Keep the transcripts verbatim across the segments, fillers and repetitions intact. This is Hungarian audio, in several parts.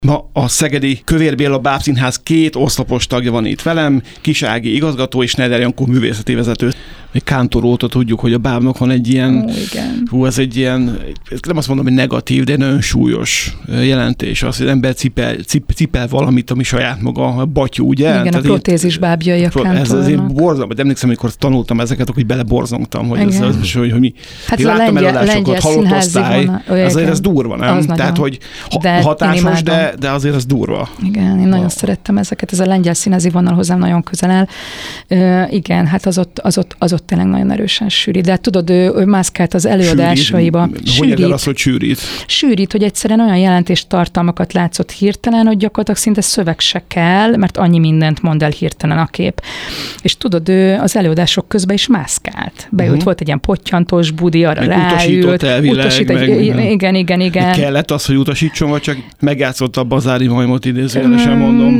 Ma a szegedi Kövér Béla Bábszínház két oszlopos tagja van itt velem, Kis Ági igazgató és Schneider Jankó művészeti vezető. Még Kántor óta tudjuk, hogy a bábnak van egy ilyen, Ó, igen. hú, ez egy ilyen, nem azt mondom, hogy negatív, de nagyon súlyos jelentés. Az, hogy az ember cipel, cip, cipel valamit, ami saját maga, a batyú, ugye? Igen, Tehát a protézis bábjai a Kántornak. Ez azért borzalmas, de emlékszem, amikor tanultam ezeket, hogy beleborzongtam, hogy ez, az, hogy, hogy mi. Hát én ez a láttam lengyel, előadásokat, lengyel halott osztály, azért ez durva, nem? Az Tehát, hogy ha, de hatásos, de, de azért ez durva. Igen, én nagyon a... szerettem ezeket, ez a lengyel színházi vonal hozzám nagyon közel áll. Uh, igen, hát az ott, az, ott, az ott tényleg nagyon erősen sűrít, de hát tudod, ő, ő mászkált az előadásaiba. Sűrít. Hogy az, hogy sűrít? Sűrít, hogy egyszerűen olyan jelentéstartalmakat látszott hirtelen, hogy gyakorlatilag szinte szöveg se kell, mert annyi mindent mond el hirtelen a kép. És tudod, ő az előadások közben is mászkált. Beült, uh-huh. volt egy ilyen pottyantós budi, arra meg ráült. Utasított elvileg. Utasít, meg, egy, igen, igen, igen. Kellett az, hogy utasítson, vagy csak megjátszott a bazári majmot idézőjelesen mondom?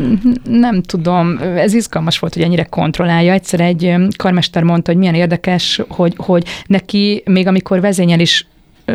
Nem tudom, ez izgalmas volt, hogy ennyire kontrollálja. Egyszer egy karmester mondta, hogy milyen érdekes, hogy, hogy neki még amikor vezényel is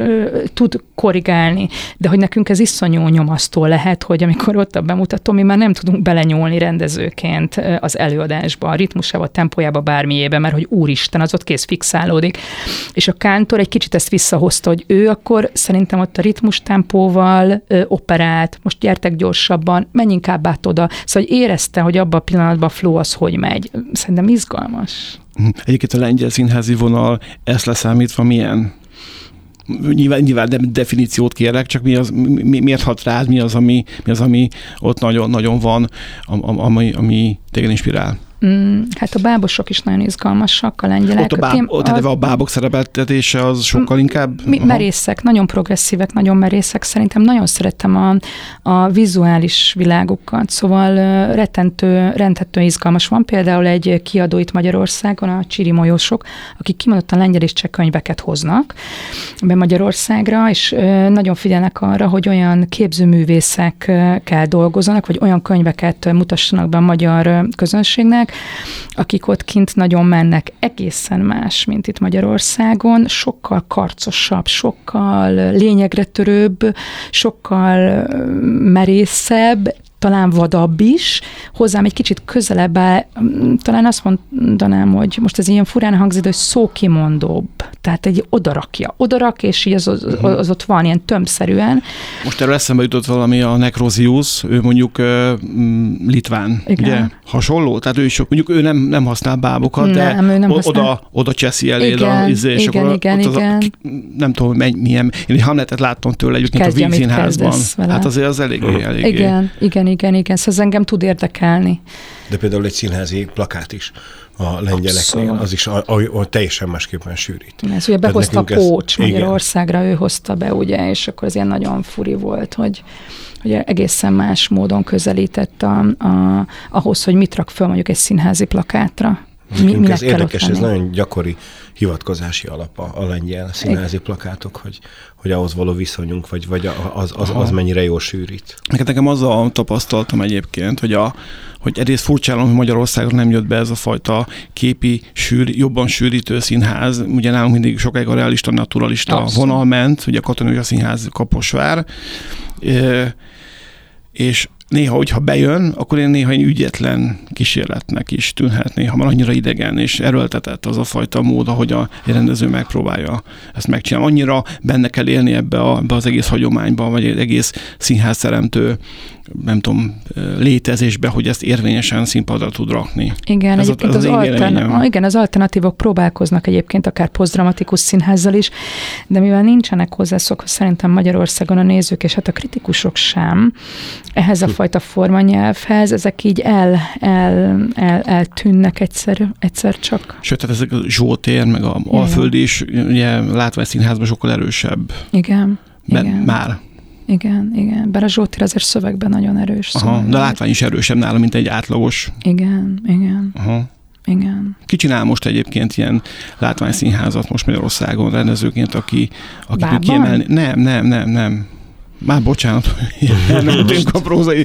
tud korrigálni, de hogy nekünk ez iszonyú nyomasztó lehet, hogy amikor ott a bemutató, mi már nem tudunk belenyúlni rendezőként az előadásba, a ritmusába, a tempójába, bármiébe, mert hogy úristen, az ott kész fixálódik. És a Kántor egy kicsit ezt visszahozta, hogy ő akkor szerintem ott a ritmus tempóval operált, most gyertek gyorsabban, menj inkább át oda. Szóval hogy érezte, hogy abban a pillanatban a flow az hogy megy. Szerintem izgalmas. Egyébként a lengyel színházi vonal ezt leszámítva milyen? Nyilván, nyilván de definíciót kérlek, csak mi az, mi, miért hat rád, mi az, ami, mi az, ami ott nagyon, nagyon van, ami, ami téged inspirál? Mm, hát a bábosok is nagyon izgalmasak, a lengyelek. Ott a, báb, ott a, a bábok szerepeltetése az sokkal inkább? Mi, merészek, nagyon progresszívek, nagyon merészek. Szerintem nagyon szeretem a, a vizuális világukat, szóval rettentő, rettentő izgalmas. Van például egy kiadó itt Magyarországon, a Csirimolyósok, akik kimondottan lengyel és cseh könyveket hoznak be Magyarországra, és nagyon figyelnek arra, hogy olyan képzőművészekkel dolgozzanak, vagy olyan könyveket mutassanak be a magyar közönségnek, akik ott kint nagyon mennek, egészen más, mint itt Magyarországon, sokkal karcosabb, sokkal lényegre törőbb, sokkal merészebb, talán vadabb is, hozzám egy kicsit közelebb áll, talán azt mondanám, hogy most ez ilyen furán hangzik, hogy szókimondóbb. Tehát egy odarakja. Odarak, és így az, az, az ott van ilyen tömbszerűen. Most erről eszembe jutott valami a Nekrozius, ő mondjuk uh, litván, igen. Ugye? Hasonló? Tehát ő is, mondjuk ő nem, nem használ bábokat, de nem, nem oda, oda cseszi eléd igen, a izé, és igen, akkor igen, ott az igen. A, nem tudom, hogy milyen, én egy Hamletet láttam tőle egyébként a Vígszínházban. Hát azért az eléggé, eléggé. Igen, igen, igen, igen. Szóval ez engem tud érdekelni. De például egy színházi plakát is a lengyeleknél, az is a, a, a teljesen másképpen sűrít. Ez ugye behozta Pócs ez, Magyarországra, igen. Ő hozta be, ugye, és akkor ez ilyen nagyon furi volt, hogy, hogy egészen más módon közelített a, a, ahhoz, hogy mit rak föl mondjuk egy színházi plakátra. Mi, ez érdekes, ez nagyon gyakori hivatkozási alap a, a lengyel színházi plakátok, hogy, hogy ahhoz való viszonyunk, vagy, vagy az, az, az mennyire jól sűrít. Nekem az a tapasztalatom egyébként, hogy, a, hogy egyrészt furcsálom, hogy Magyarországon nem jött be ez a fajta képi, sűr, jobban sűrítő színház. Ugye nálunk mindig sokáig a realista, naturalista Abszolút. vonal ment, ugye a Katonai Színház Kaposvár, e, és néha, hogyha bejön, akkor én néha egy ügyetlen kísérletnek is tűnhet, néha már annyira idegen és erőltetett az a fajta mód, ahogy a rendező megpróbálja ezt megcsinálni. Annyira benne kell élni ebbe, a, ebbe az egész hagyományba, vagy egy egész színházteremtő, nem tudom, létezésbe, hogy ezt érvényesen színpadra tud rakni. Igen, Ez egyébként az, az, altern- igen, az alternatívok próbálkoznak egyébként akár posztdramatikus színházzal is, de mivel nincsenek hozzászokva szerintem Magyarországon a nézők, és hát a kritikusok sem, ehhez a fajta formanyelvhez, ezek így el, el, el, eltűnnek egyszer, egyszer csak. Sőt, tehát ezek a Zsótér, meg a Alföld is, ugye látványszínházban sokkal erősebb. Igen. Ben, igen. Már. Igen, igen. Bár a Zsótér azért szövegben nagyon erős. Aha, szóval de a látvány is erősebb nála, mint egy átlagos. Igen, igen. Aha. Igen. Ki csinál most egyébként ilyen látványszínházat most Magyarországon rendezőként, aki, aki kiemelni? Nem, nem, nem, nem. Már bocsánat, elmentünk a prózai.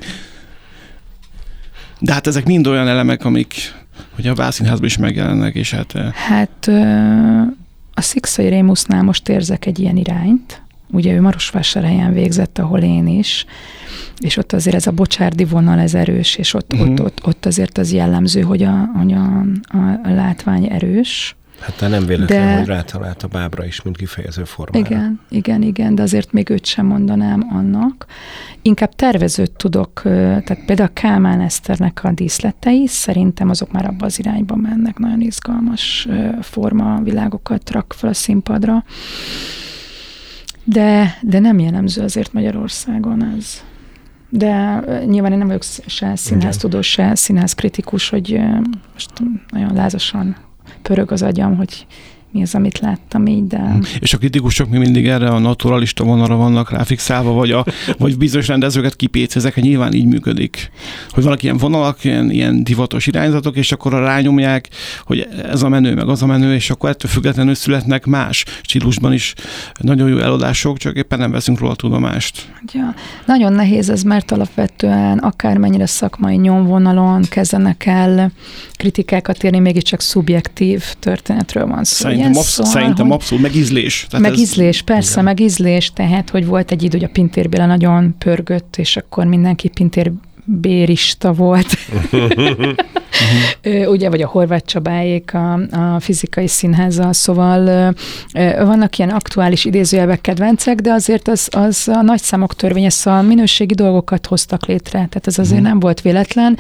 De hát ezek mind olyan elemek, amik hogy a Vászínházban is megjelennek, és hát... Hát a Szikszai Rémusznál most érzek egy ilyen irányt, ugye ő Marosvásárhelyen végzett, ahol én is, és ott azért ez a bocsárdi vonal, ez erős, és ott, uh-huh. ott, ott, ott azért az jellemző, hogy a, hogy a, a, a látvány erős. Hát te nem véletlen, de... hogy rátalált a bábra is, mint kifejező formára. Igen, igen, igen, de azért még őt sem mondanám annak. Inkább tervezőt tudok, tehát például a Kálmán Eszternek a díszletei, szerintem azok már abba az irányba mennek, nagyon izgalmas formavilágokat rak fel a színpadra. De, de nem jellemző azért Magyarországon ez. De nyilván én nem vagyok se színháztudós, se színházkritikus, hogy most nagyon lázasan pörög az agyam, hogy mi az, amit láttam így, de... És a kritikusok még mindig erre a naturalista vonalra vannak ráfixálva, vagy, a, vagy bizonyos rendezőket kipécézek, nyilván így működik. Hogy vannak ilyen vonalak, ilyen, ilyen divatos irányzatok, és akkor rányomják, hogy ez a menő, meg az a menő, és akkor ettől függetlenül születnek más stílusban is nagyon jó előadások, csak éppen nem veszünk róla tudomást. Ja, nagyon nehéz ez, mert alapvetően akármennyire szakmai nyomvonalon kezdenek el kritikákat írni, mégiscsak szubjektív történetről van szó. Szerintem, absz- szóval, szerintem abszolút, meg ízlés. Tehát meg ez... ízlés, persze, igen. meg ízlés, tehát, hogy volt egy idő, hogy a Pintér Béla nagyon pörgött, és akkor mindenki Pintér bérista volt. Ugye, vagy a Horváth Csabáék a, a fizikai színházzal, szóval vannak ilyen aktuális idézőjelben kedvencek, de azért az, az a nagyszámok törvénye, szóval minőségi dolgokat hoztak létre, tehát ez azért nem volt véletlen.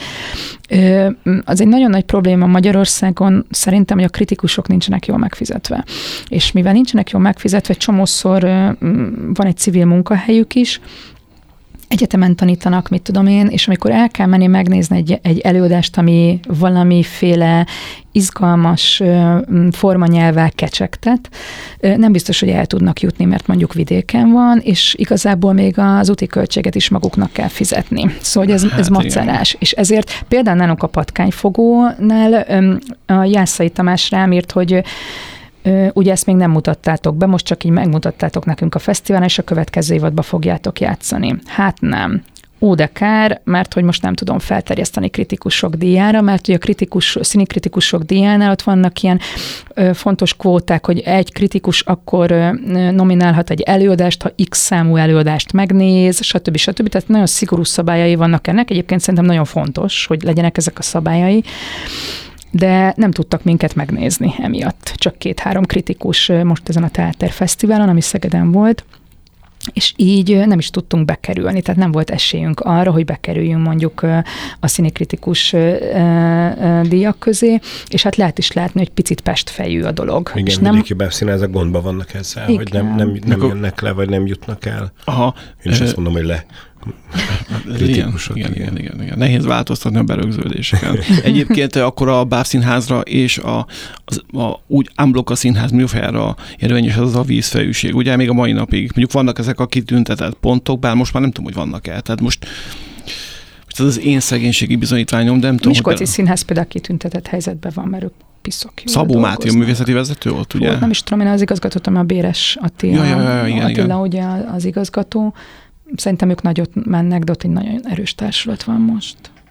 Az egy nagyon nagy probléma Magyarországon szerintem, hogy a kritikusok nincsenek jól megfizetve. És mivel nincsenek jól megfizetve, csomószor van egy civil munkahelyük is, egyetemen tanítanak, mit tudom én, és amikor el kell menni megnézni egy, egy előadást, ami valamiféle izgalmas formanyelvvel kecsegtet, nem biztos, hogy el tudnak jutni, mert mondjuk vidéken van, és igazából még az úti költséget is maguknak kell fizetni. Szóval ez, hát ez macerás. És ezért például nálunk a Patkányfogónál a Jászai Tamás rám írt, hogy ugye ezt még nem mutattátok be, most csak így megmutattátok nekünk a fesztiválon, és a következő évadban fogjátok játszani. Hát nem. Ó, de kár, mert hogy most nem tudom felterjeszteni kritikusok díjára, mert ugye a kritikus, színikritikusok díjánál ott vannak ilyen ö, fontos kvóták, hogy egy kritikus akkor ö, nominálhat egy előadást, ha X számú előadást megnéz, stb. stb. Tehát nagyon szigorú szabályai vannak ennek. Egyébként szerintem nagyon fontos, hogy legyenek ezek a szabályai. De nem tudtak minket megnézni emiatt. Csak két-három kritikus most ezen a Teáter Fesztiválon, ami Szegeden volt, és így nem is tudtunk bekerülni, tehát nem volt esélyünk arra, hogy bekerüljünk mondjuk a színikritikus díjak közé, és hát lehet is látni, hogy picit pestfejű a dolog. Igen, és vidéki bebszínházak gondban vannak ezzel, igen. hogy nem, nem, nem jönnek le, vagy nem jutnak el. Aha. Én is azt mondom, hogy le. Kritikusok. Igen, igen, igen, igen, igen. Nehéz változtatni a berögződéseken. Egyébként akkor a bábszínházra és a, a, a úgy unblock a színház műfajára érvényes az a vízfejűség. Ugye még a mai napig. Mondjuk vannak ezek a kitüntetett pontok, bár most már nem tudom, hogy vannak-e. Tehát most ez az én szegénységi bizonyítványom, de nem tudom. Miskolci be... színház például kitüntetett helyzetben van, mert ők piszok jól Szabó Máté, a művészeti vezető volt, ugye? Fú, nem is tudom, én az igazgatót, a Béres Attila, ja, ja, ja, igen, Attila igen. ugye az igazgató. Szerintem ők nagyot mennek, de ott egy nagyon erős társulat van most.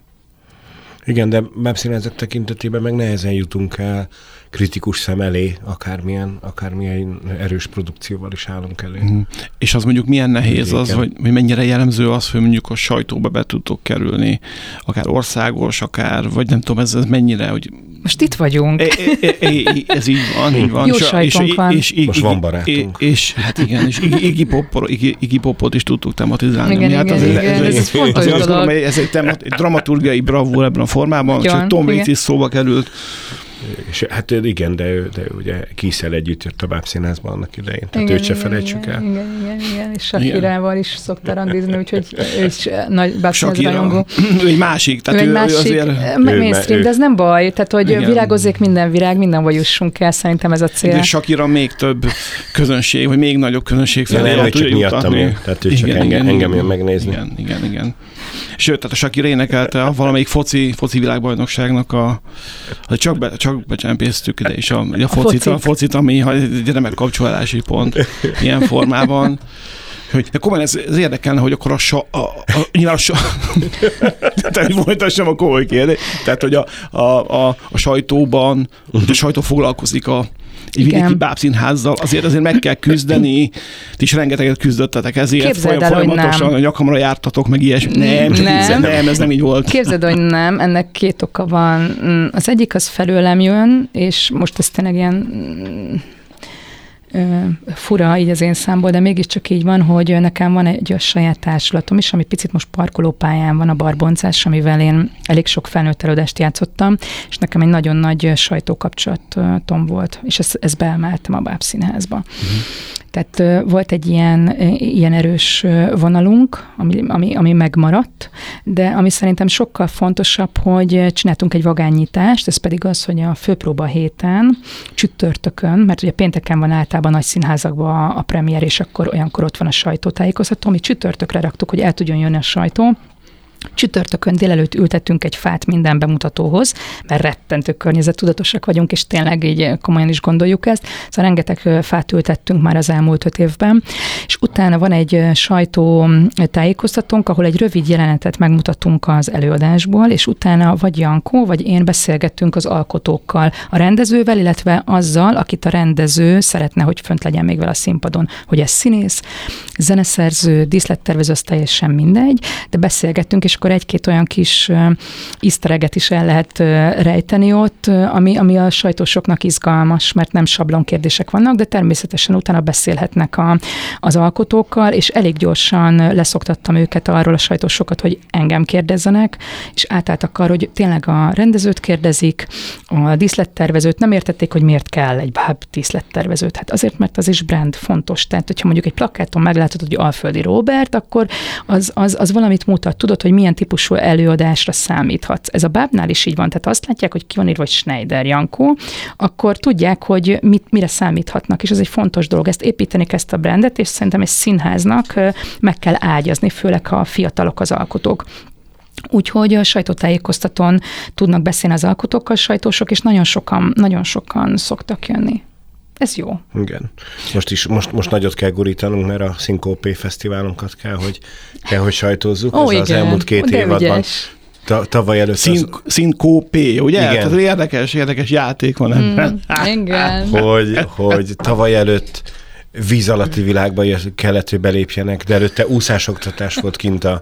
Igen, de bábszínházak tekintetében meg nehezen jutunk el kritikus szem elé, akármilyen, akármilyen erős produkcióval is állunk elő. Mm. És az mondjuk milyen nehéz az, hogy, hogy mennyire jellemző az, hogy mondjuk a sajtóba be tudtok kerülni, akár országos, akár, vagy nem tudom, ez, ez mennyire, hogy... Most itt vagyunk. É, é, é, é, ez így van, így van. Jó sajtónk van. És, és, Most van barátunk. És, és hát igen, és Iggy Popot, Iggy Popot is tudtuk tematizálni. Igen, igen, hát igen, igen, ez, ez fontos dolog. Azt gondolom, ez egy, temat, egy dramaturgiai bravúr ebben a formában, ja, csak Tom Waits is szóba került. És hát igen, de ő, de ő ugye Kiszel együtt jött a bábszínházban annak idején, tehát igen, őt se igen, felejtsük igen, el. Igen, igen, igen, és Sakirával is szokta randizni, úgyhogy ő is nagy bábszínház rajongó. Ő egy másik, tehát ő, ő, másik, ő azért... mainstream, de ez nem baj, tehát hogy igen. Virágozzék minden virág, mindenhol jussunk el, szerintem ez a cél. De Sakira még több közönség, vagy még nagyobb közönség felé. Nem, csak miattam ő, tehát ő csak engem jön megnézni. Igen, igen, igen. Sőt, tehát a Sakira énekelte a valamelyik foci, foci világbajnokságnak a, a csak, be, csak becsempésztük ide is a, a, a, focit, a focit, ami egy remek kapcsolási pont ilyen formában. Hogy, de komolyan ez, ez érdekelne, hogy akkor a, sa, a, a nyilván a sa, tehát folytassam a komoly kérdés, tehát hogy a, a, a, a sajtóban, hogy a sajtó foglalkozik a egy vidéki bábszínházzal, azért azért meg kell küzdeni, ti is rengeteget küzdöttetek ezért, Képzeld el, folyamatosan a nyakamra jártatok, meg ilyesmi. Nem, nem. nem, ez nem így volt. Képzeld, hogy nem, ennek két oka van. Az egyik az felőlem jön, és most ez tényleg ilyen fura így az én számból, de mégiscsak így van, hogy nekem van egy a saját társulatom is, ami picit most parkolópályán van, a Barboncás, amivel én elég sok felnőtt előadást játszottam, és nekem egy nagyon nagy sajtókapcsolatom volt, és ezt, ezt beemeltem a Bábszínházba. Uh-huh. Tehát volt egy ilyen, ilyen erős vonalunk, ami, ami, ami megmaradt, de ami szerintem sokkal fontosabb, hogy csináltunk egy vagányítást, ez pedig az, hogy a főpróba héten, csütörtökön, mert ugye pénteken van általában nagy színházakban a premier, és akkor olyankor ott van a sajtótájékoztató, mi csütörtökre raktuk, hogy el tudjon jönni a sajtó. Csütörtökön délelőtt ültettünk egy fát minden bemutatóhoz, mert rettentő környezettudatosak vagyunk, és tényleg így komolyan is gondoljuk ezt. Szóval rengeteg fát ültettünk már az elmúlt öt évben, és utána van egy sajtó tájékoztatónk, ahol egy rövid jelenetet megmutatunk az előadásból, és utána vagy Jankó, vagy én beszélgettünk az alkotókkal, a rendezővel, illetve azzal, akit a rendező szeretne, hogy fönt legyen még vele a színpadon, hogy ez színész, zeneszerző, díszlettervező, az teljesen mindegy, de beszélgettünk, és akkor egy-két olyan kis easter egget is el lehet rejteni ott, ami, ami a sajtósoknak izgalmas, mert nem sablonkérdések vannak, de természetesen utána beszélhetnek a, az alkotókkal, és elég gyorsan leszoktattam őket arról a sajtósokat, hogy engem kérdezzenek, és átálltak arra, hogy tényleg a rendezőt kérdezik, a díszlettervezőt, nem értették, hogy miért kell egy báb díszlettervezőt. Hát azért, mert az is brand fontos. Tehát, hogyha mondjuk egy plakáton meglátod, hogy Alföldi Róbert, akkor az, az, az valamit mutat. Tudod, hogy milyen típusú előadásra számíthatsz. Ez a bábnál is így van, tehát azt látják, hogy ki van írva, hogy Schneider Jankó, akkor tudják, hogy mit, mire számíthatnak, és ez egy fontos dolog. Ezt építeni kezd a brandet, és szerintem egy színháznak meg kell ágyazni, főleg ha a fiatalok az alkotók. Úgyhogy a sajtótájékoztatón tudnak beszélni az alkotókkal, sajtósok, és nagyon sokan, nagyon sokan szoktak jönni. Ez jó. Igen. Most is, most, most nagyot kell gurítanunk, mert a Szinkópé fesztiválunkat kell, hogy, kell, hogy sajtózzuk. Ó, Ez igen. az elmúlt két De évadban. ügyes. Ta, tavaly előtt Szín, az... Szinkópé, ugye? Igen. Tehát érdekes, érdekes játék van ebben. Mm, igen. hogy, hogy tavaly előtt víz alatti világba kellett, hogy belépjenek, de előtte úszásoktatás volt kint a,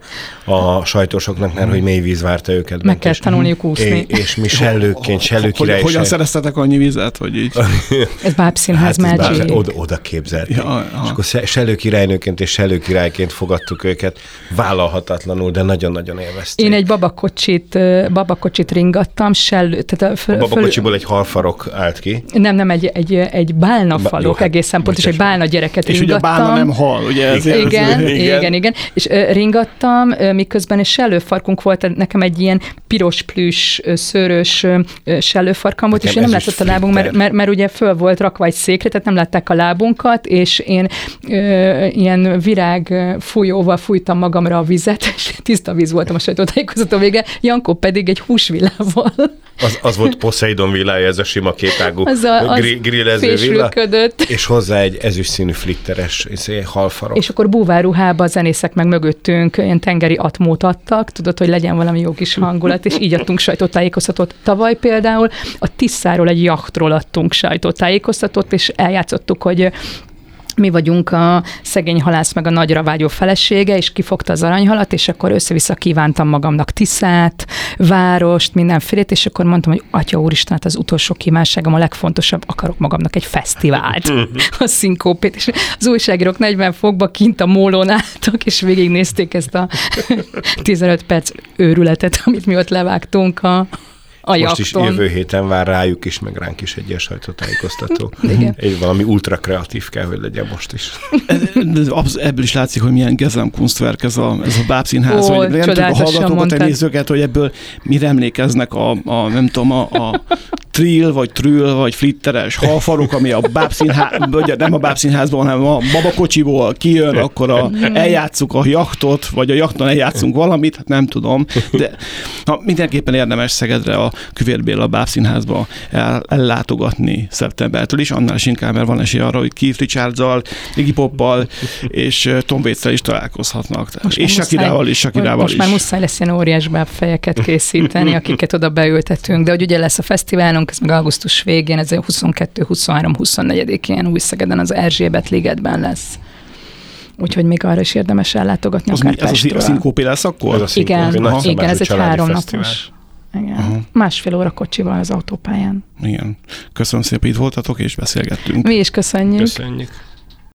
a sajtósoknak, mert hogy mély víz várta őket. Meg kell tanulniuk úszni. És, és mi sellőkként, sellőkirály. Hogyan se... szereztetek annyi vizet, hogy így? Ez Bábszínház hát, magic. Oda, oda képzelték. Ja, és akkor sellőkirálynőként és sellőkirályként fogadtuk őket, vállalhatatlanul, de nagyon-nagyon élvezték. Én egy babakocsit, babakocsit ringattam, sellő, tehát a, föl, a babakocsiból egy halfarok állt ki. Nem, nem, egy, egy, egy bálnafalok, ba, egészen pontos, egy bálna gyereket és ringattam. És ugye a bálna nem hal, ugye? Ez igen, igen, igen, igen, igen. És uh, ringattam, uh, miközben egy sellőfarkunk volt, nekem egy ilyen piros plüss, uh, szőrös uh, sellőfarkam volt, nekem és én nem látott a lábunk, mert, mert, mert ugye föl volt rakva egy székre, tehát nem látták a lábunkat, és én uh, ilyen virág fújóval fújtam magamra a vizet, és tiszta víz voltam a sajtótájékoztató vége, Jankó pedig egy húsvillával. Az, az volt Poseidon villája, ez a sima kétágú gri- grillező villa, és hozzá egy ezüstszínű flitteres halfarok. És akkor búváruhába a zenészek meg mögöttünk ilyen tengeri atmót adtak, tudod, hogy legyen valami jó kis hangulat, és így adtunk sajtótájékoztatót. Tavaly például a Tiszáról, egy jachtról adtunk sajtótájékoztatót, és eljátszottuk, hogy mi vagyunk a szegény halász meg a nagyra vágyó felesége, és kifogta az aranyhalat, és akkor össze-vissza kívántam magamnak Tiszát, várost, mindenfélét, és akkor mondtam, hogy Atya úristen, hát az utolsó kívánságom a legfontosabb, akarok magamnak egy fesztivált, a Szinkópét, és az újságírók negyven fokba kint a mólón álltak, és végignézték ezt a tizenöt perc őrületet, amit mi ott levágtunk a A most is jövő héten vár rájuk is, meg ránk is egy ilyen sajtótájékoztató. Egy valami ultra kreatív kell, hogy legyen most is. Ebből is látszik, hogy milyen Gesamtkunstwerk ez a, ez a Bábszínház. Ó, hogy nem tudok a hallgatókat, a nézőket, hogy ebből mire emlékeznek a, a nem tudom, a, a trill, vagy trüll, vagy flitteres halfarok, ami a Bábszínház, nem a Bábszínházban, hanem a babakocsiból kijön, akkor a, eljátszuk a jachtot, vagy a jachton eljátszunk valamit, hát nem tudom. De ha mindenképpen érdemes Szegedre a Küvér Béla Bábszínházba el, ellátogatni szeptembertől is, annál is inkább, mert van esély arra, hogy Keith Richardsszal, Iggy Poppal és Tom Waitszel is találkozhatnak. Most és Shakirával is, Shakirával most is. Már muszáj lesz ilyen óriás bábfejeket készíteni, akiket oda beültetünk, de hogy ugye lesz a fesztiválunk, nálunk ez meg augusztus végén, ez huszonkettő, huszonhárom, huszonnegyedikén Új-Szegeden az Erzsébet ligetben lesz. Úgyhogy még arra is érdemes ellátogatni az akár Pestről. Ez a szinkópi lesz akkor? Ez a szinkópi, igen, igen, ez egy háromnapos. Igen. Uh-huh. Másfél óra kocsival az autópályán. Igen. Köszönöm szépen, itt voltatok, és beszélgettünk. Mi is köszönjük. Köszönjük.